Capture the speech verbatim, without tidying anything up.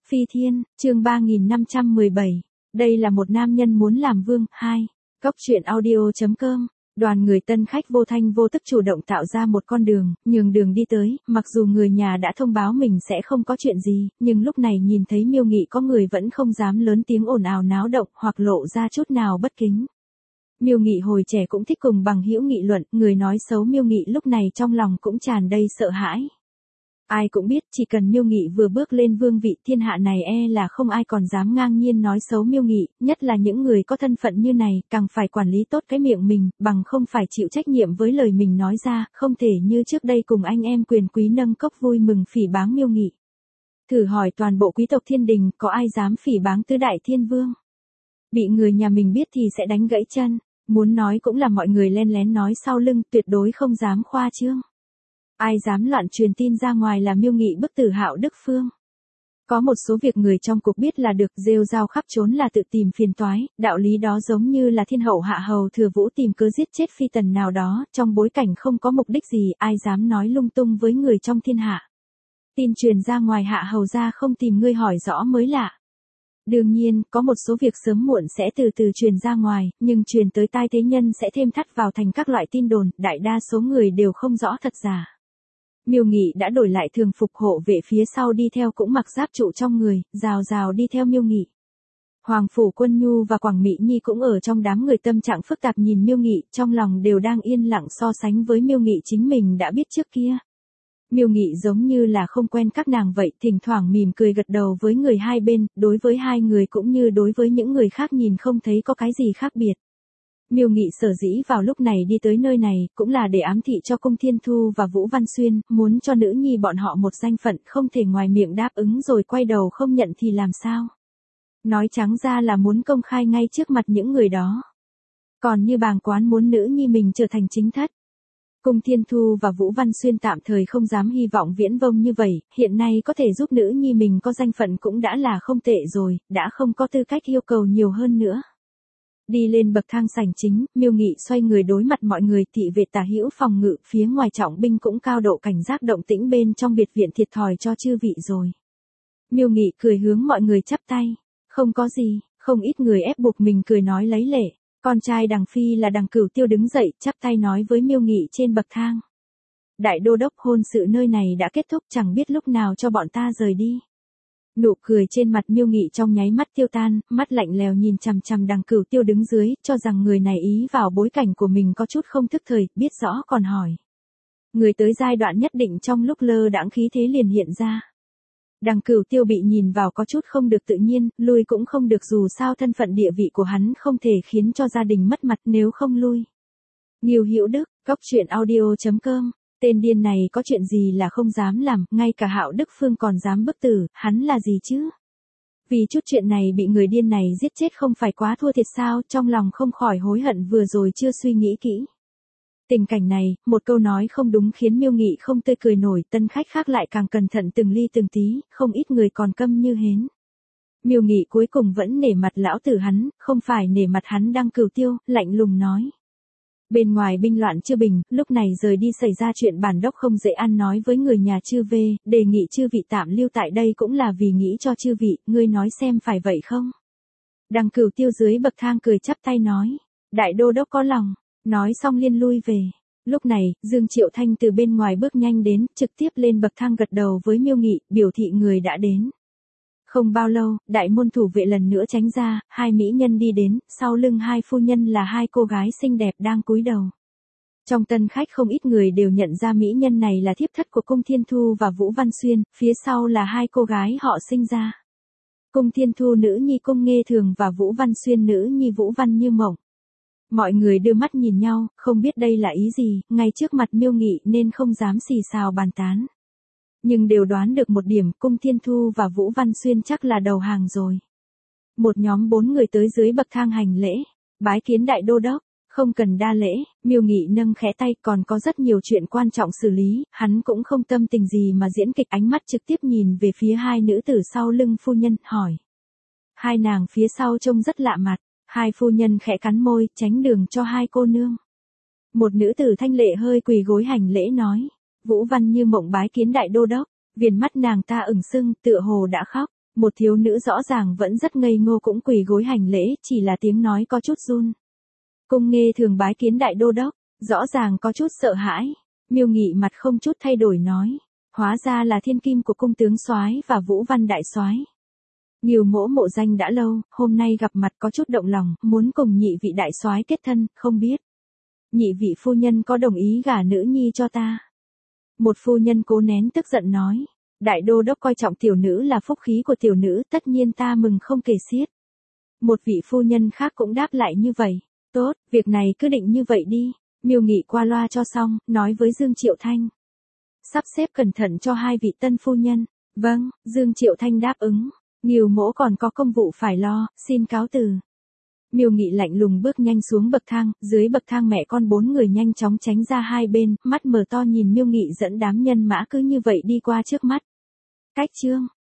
Phi Thiên, chương ba nghìn năm trăm mười bảy. Đây là một nam nhân muốn làm vương. hai. Cóc truyện audio.com. Đoàn người tân khách vô thanh vô tức chủ động tạo ra một con đường, nhường đường đi tới, mặc dù người nhà đã thông báo mình sẽ không có chuyện gì, nhưng lúc này nhìn thấy Miêu Nghị có người vẫn không dám lớn tiếng ồn ào náo động hoặc lộ ra chút nào bất kính. Miêu Nghị hồi trẻ cũng thích cùng bằng hữu nghị luận, người nói xấu Miêu Nghị lúc này trong lòng cũng tràn đầy sợ hãi. Ai cũng biết chỉ cần Miêu Nghị vừa bước lên vương vị thiên hạ này e là không ai còn dám ngang nhiên nói xấu Miêu Nghị, nhất là những người có thân phận như này, càng phải quản lý tốt cái miệng mình, bằng không phải chịu trách nhiệm với lời mình nói ra, không thể như trước đây cùng anh em quyền quý nâng cốc vui mừng phỉ báng Miêu Nghị. Thử hỏi toàn bộ quý tộc thiên đình, có ai dám phỉ báng tứ đại thiên vương? Bị người nhà mình biết thì sẽ đánh gãy chân, muốn nói cũng là mọi người len lén nói sau lưng, tuyệt đối không dám khoa trương. Ai dám loạn truyền tin ra ngoài là Miêu Nghị bức tử Hạo Đức Phương. Có một số việc người trong cuộc biết là được, rêu rao khắp trốn là tự tìm phiền toái, đạo lý đó giống như là thiên hậu hạ hầu Thừa Vũ tìm cớ giết chết phi tần nào đó, trong bối cảnh không có mục đích gì, ai dám nói lung tung với người trong thiên hạ. Tin truyền ra ngoài hạ hầu ra không tìm ngươi hỏi rõ mới lạ. Đương nhiên, có một số việc sớm muộn sẽ từ từ truyền ra ngoài, nhưng truyền tới tai thế nhân sẽ thêm thắt vào thành các loại tin đồn, đại đa số người đều không rõ thật giả. Miêu Nghị đã đổi lại thường phục, hộ vệ phía sau đi theo cũng mặc giáp trụ trong người, rào rào đi theo Miêu Nghị. Hoàng Phủ Quân Nhu và Quảng Mỹ Nhi cũng ở trong đám người tâm trạng phức tạp nhìn Miêu Nghị, trong lòng đều đang yên lặng so sánh với Miêu Nghị chính mình đã biết trước kia. Miêu Nghị giống như là không quen các nàng vậy, thỉnh thoảng mỉm cười gật đầu với người hai bên, đối với hai người cũng như đối với những người khác nhìn không thấy có cái gì khác biệt. Miêu Nghị sở dĩ vào lúc này đi tới nơi này, cũng là để ám thị cho Cung Thiên Thu và Vũ Văn Xuyên, muốn cho nữ nhi bọn họ một danh phận, không thể ngoài miệng đáp ứng rồi quay đầu không nhận thì làm sao. Nói trắng ra là muốn công khai ngay trước mặt những người đó. Còn như bàng quán muốn nữ nhi mình trở thành chính thất. Cung Thiên Thu và Vũ Văn Xuyên tạm thời không dám hy vọng viễn vông như vậy, hiện nay có thể giúp nữ nhi mình có danh phận cũng đã là không tệ rồi, đã không có tư cách yêu cầu nhiều hơn nữa. Đi lên bậc thang sảnh chính, Miêu Nghị xoay người đối mặt mọi người, thị vệ tả hữu phòng ngự, phía ngoài trọng binh cũng cao độ cảnh giác động tĩnh bên trong biệt viện thiệt thòi cho chư vị rồi. Miêu Nghị cười hướng mọi người chắp tay, không có gì, không ít người ép buộc mình cười nói lấy lệ. Con trai Đằng Phi là Đằng Cửu Tiêu đứng dậy, chắp tay nói với Miêu Nghị trên bậc thang. Đại đô đốc, hôn sự nơi này đã kết thúc, chẳng biết lúc nào cho bọn ta rời đi. Nụ cười trên mặt Miêu Nghị trong nháy mắt tiêu tan, mắt lạnh lèo nhìn chằm chằm Đằng Cửu Tiêu đứng dưới, cho rằng người này ý vào bối cảnh của mình có chút không thức thời, biết rõ còn hỏi. Người tới giai đoạn nhất định trong lúc lơ đãng khí thế liền hiện ra. Đằng Cửu Tiêu bị nhìn vào có chút không được tự nhiên, lui cũng không được dù sao thân phận địa vị của hắn không thể khiến cho gia đình mất mặt nếu không lui. Ngưu Hữu Đức, Cóc truyện audio.com. Tên điên này có chuyện gì là không dám làm, ngay cả Hạo Đức Phương còn dám bức tử, hắn là gì chứ? Vì chút chuyện này bị người điên này giết chết không phải quá thua thiệt sao, trong lòng không khỏi hối hận vừa rồi chưa suy nghĩ kỹ. Tình cảnh này, một câu nói không đúng khiến Miêu Nghị không tươi cười nổi, tân khách khác lại càng cẩn thận từng ly từng tí, không ít người còn câm như hến. Miêu Nghị cuối cùng vẫn nể mặt lão tử hắn, không phải nể mặt hắn Đằng Cửu Tiêu, lạnh lùng nói. Bên ngoài binh loạn chưa bình, lúc này rời đi xảy ra chuyện bản đốc không dễ ăn nói với người nhà chư vê, đề nghị chư vị tạm lưu tại đây cũng là vì nghĩ cho chư vị, ngươi nói xem phải vậy không? Đằng Cửu Tiêu dưới bậc thang cười chắp tay nói, đại đô đốc có lòng, nói xong liên lui về. Lúc này, Dương Triệu Thanh từ bên ngoài bước nhanh đến, trực tiếp lên bậc thang gật đầu với Miêu Nghị, biểu thị người đã đến. Không bao lâu, đại môn thủ vệ lần nữa tránh ra, hai mỹ nhân đi đến, sau lưng hai phu nhân là hai cô gái xinh đẹp đang cúi đầu. Trong tân khách không ít người đều nhận ra mỹ nhân này là thiếp thất của Cung Thiên Thu và Vũ Văn Xuyên, phía sau là hai cô gái họ sinh ra. Cung Thiên Thu nữ nhi Cung Nghê Thường và Vũ Văn Xuyên nữ nhi Vũ Văn Như Mộng. Mọi người đưa mắt nhìn nhau, không biết đây là ý gì, ngay trước mặt Miêu Nghị nên không dám xì xào bàn tán. Nhưng đều đoán được một điểm, Cung Thiên Thu và Vũ Văn Xuyên chắc là đầu hàng rồi. Một nhóm bốn người tới dưới bậc thang hành lễ, bái kiến đại đô đốc, không cần đa lễ, Miêu Nghị nâng khẽ tay, còn có rất nhiều chuyện quan trọng xử lý, hắn cũng không tâm tình gì mà diễn kịch, ánh mắt trực tiếp nhìn về phía hai nữ tử sau lưng phu nhân, hỏi. Hai nàng phía sau trông rất lạ mặt, hai phu nhân khẽ cắn môi, tránh đường cho hai cô nương. Một nữ tử thanh lệ hơi quỳ gối hành lễ nói. Vũ Văn Như Mộng bái kiến đại đô đốc, viền mắt nàng ta ửng sưng, tựa hồ đã khóc. Một thiếu nữ rõ ràng vẫn rất ngây ngô cũng quỳ gối hành lễ, chỉ là tiếng nói có chút run. Cung Nghê thường bái kiến đại đô đốc, rõ ràng có chút sợ hãi. Miêu Nghị mặt không chút thay đổi nói, hóa ra là thiên kim của cung tướng soái và Vũ Văn đại soái. Ngưu Mỗ mộ danh đã lâu, hôm nay gặp mặt có chút động lòng, muốn cùng nhị vị đại soái kết thân, không biết nhị vị phu nhân có đồng ý gả nữ nhi cho ta. Một phu nhân cố nén tức giận nói, đại đô đốc coi trọng tiểu nữ là phúc khí của tiểu nữ, tất nhiên ta mừng không kể xiết. Một vị phu nhân khác cũng đáp lại như vậy, tốt, việc này cứ định như vậy đi. Miêu Nghị qua loa cho xong, nói với Dương Triệu Thanh, sắp xếp cẩn thận cho hai vị tân phu nhân. Vâng, Dương Triệu Thanh đáp ứng. Ngưu Mỗ còn có công vụ phải lo, xin cáo từ. Miêu Nghị lạnh lùng bước nhanh xuống bậc thang, dưới bậc thang mẹ con bốn người nhanh chóng tránh ra hai bên, mắt mở to nhìn Miêu Nghị dẫn đám nhân mã cứ như vậy đi qua trước mắt. Cách chương